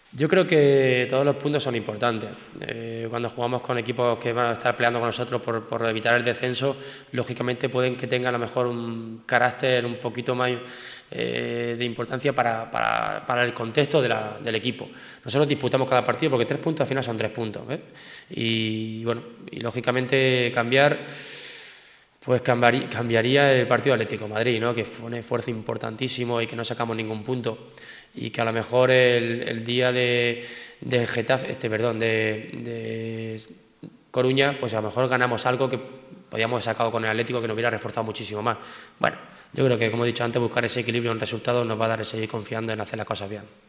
Yo creo que todos los puntos son importantes. Cuando jugamos con equipos que van a estar peleando con nosotros por evitar el descenso, lógicamente pueden que tengan a lo mejor un carácter un poquito más de importancia para el contexto del equipo. Nosotros disputamos cada partido porque 3 puntos al final son 3 puntos. Y bueno, y lógicamente pues cambiaría el partido Atlético de Madrid, ¿no? Que fue un esfuerzo importantísimo y que no sacamos ningún punto. Y que a lo mejor el día de Getafe, de Coruña, pues a lo mejor ganamos algo que podíamos haber sacado con el Atlético, que nos hubiera reforzado muchísimo más. Bueno, yo creo que, como he dicho antes, buscar ese equilibrio en resultados nos va a dar el seguir confiando en hacer las cosas bien.